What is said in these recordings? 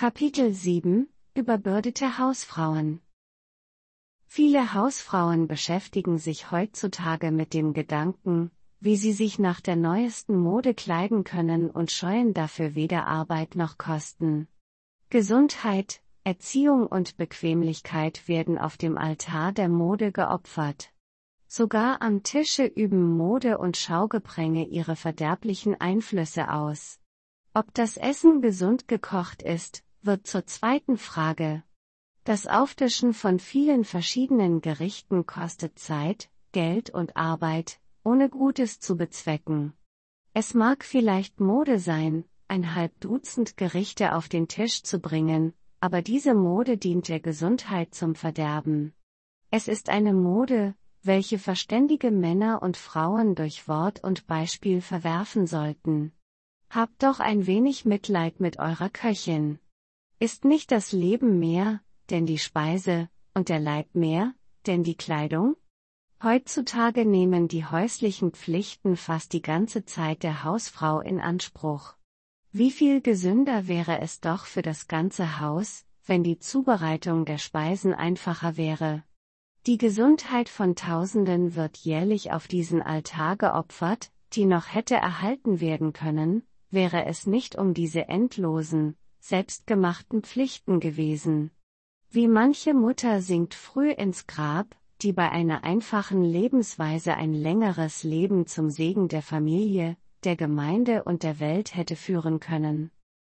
Kapitel 7 – Überbürdete Hausfrauen. Viele Hausfrauen beschäftigen sich heutzutage mit dem Gedanken, wie sie sich nach der neuesten Mode kleiden können und scheuen dafür weder Arbeit noch Kosten. Gesundheit, Erziehung und Bequemlichkeit werden auf dem Altar der Mode geopfert. Sogar am Tische üben Mode und Schaugepränge ihre verderblichen Einflüsse aus. Ob das Essen gesund gekocht ist, wird zur zweiten Frage. Das Auftischen von vielen verschiedenen Gerichten kostet Zeit, Geld und Arbeit, ohne Gutes zu bezwecken. Es mag vielleicht Mode sein, ein halb Dutzend Gerichte auf den Tisch zu bringen, aber diese Mode dient der Gesundheit zum Verderben. Es ist eine Mode, welche verständige Männer und Frauen durch Wort und Beispiel verwerfen sollten. Habt doch ein wenig Mitleid mit eurer Köchin. Ist nicht das Leben mehr, denn die Speise, und der Leib mehr, denn die Kleidung? Heutzutage nehmen die häuslichen Pflichten fast die ganze Zeit der Hausfrau in Anspruch. Wie viel gesünder wäre es doch für das ganze Haus, wenn die Zubereitung der Speisen einfacher wäre. Die Gesundheit von Tausenden wird jährlich auf diesen Altar geopfert, die noch hätte erhalten werden können, wäre es nicht um diese endlosen, selbstgemachten Pflichten gewesen. Wie manche Mutter sinkt früh ins Grab, die bei einer einfachen Lebensweise ein längeres Leben zum Segen der Familie, der Gemeinde und der Welt hätte führen können.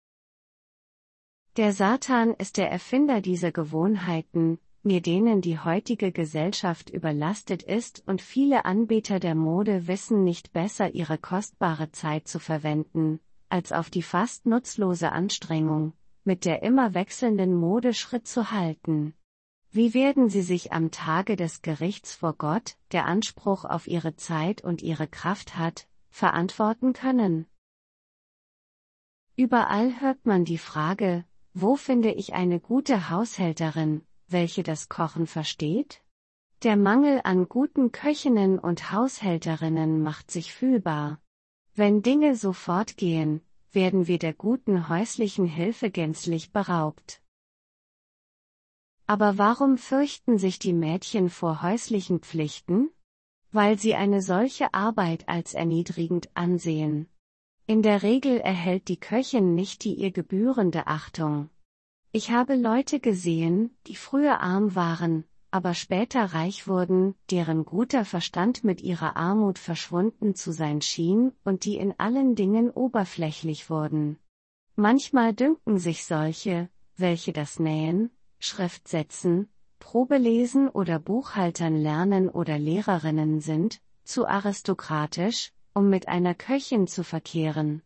Der Satan ist der Erfinder dieser Gewohnheiten, mit denen die heutige Gesellschaft überlastet ist, und viele Anbeter der Mode wissen nicht besser, ihre kostbare Zeit zu verwenden, als auf die fast nutzlose Anstrengung, mit der immer wechselnden Mode Schritt zu halten. Wie werden sie sich am Tage des Gerichts vor Gott, der Anspruch auf ihre Zeit und ihre Kraft hat, verantworten können? Überall hört man die Frage, wo finde ich eine gute Haushälterin, welche das Kochen versteht? Der Mangel an guten Köchinnen und Haushälterinnen macht sich fühlbar. Wenn Dinge so fortgehen, werden wir der guten häuslichen Hilfe gänzlich beraubt. Aber warum fürchten sich die Mädchen vor häuslichen Pflichten? Weil sie eine solche Arbeit als erniedrigend ansehen. In der Regel erhält die Köchin nicht die ihr gebührende Achtung. Ich habe Leute gesehen, die früher arm waren, aber später reich wurden, deren guter Verstand mit ihrer Armut verschwunden zu sein schien und die in allen Dingen oberflächlich wurden. Manchmal dünken sich solche, welche das Nähen, Schriftsetzen, Probelesen oder Buchhaltern lernen oder Lehrerinnen sind, zu aristokratisch, um mit einer Köchin zu verkehren.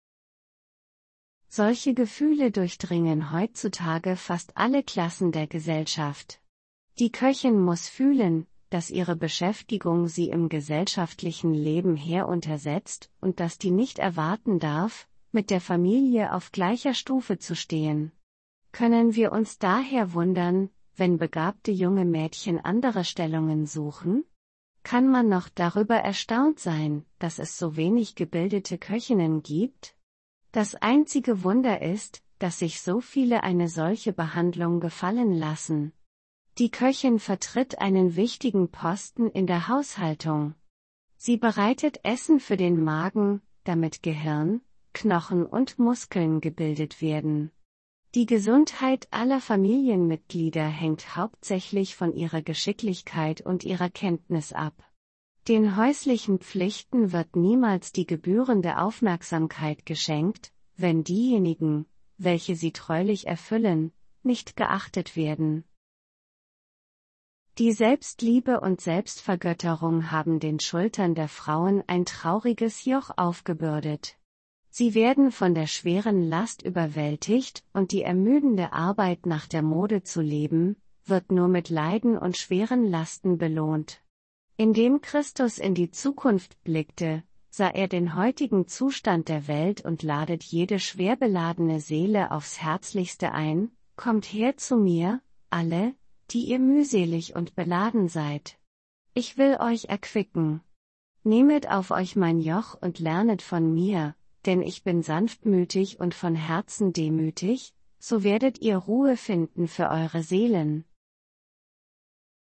Solche Gefühle durchdringen heutzutage fast alle Klassen der Gesellschaft. Die Köchin muss fühlen, dass ihre Beschäftigung sie im gesellschaftlichen Leben heruntersetzt und dass die nicht erwarten darf, mit der Familie auf gleicher Stufe zu stehen. Können wir uns daher wundern, wenn begabte junge Mädchen andere Stellungen suchen? Kann man noch darüber erstaunt sein, dass es so wenig gebildete Köchinnen gibt? Das einzige Wunder ist, dass sich so viele eine solche Behandlung gefallen lassen. Die Köchin vertritt einen wichtigen Posten in der Haushaltung. Sie bereitet Essen für den Magen, damit Gehirn, Knochen und Muskeln gebildet werden. Die Gesundheit aller Familienmitglieder hängt hauptsächlich von ihrer Geschicklichkeit und ihrer Kenntnis ab. Den häuslichen Pflichten wird niemals die gebührende Aufmerksamkeit geschenkt, wenn diejenigen, welche sie treulich erfüllen, nicht geachtet werden. Die Selbstliebe und Selbstvergötterung haben den Schultern der Frauen ein trauriges Joch aufgebürdet. Sie werden von der schweren Last überwältigt, und die ermüdende Arbeit nach der Mode zu leben, wird nur mit Leiden und schweren Lasten belohnt. Indem Christus in die Zukunft blickte, sah er den heutigen Zustand der Welt und ladet jede schwer beladene Seele aufs Herzlichste ein: Kommt her zu mir, alle, die ihr mühselig und beladen seid. Ich will euch erquicken. Nehmet auf euch mein Joch und lernet von mir, denn ich bin sanftmütig und von Herzen demütig, so werdet ihr Ruhe finden für eure Seelen.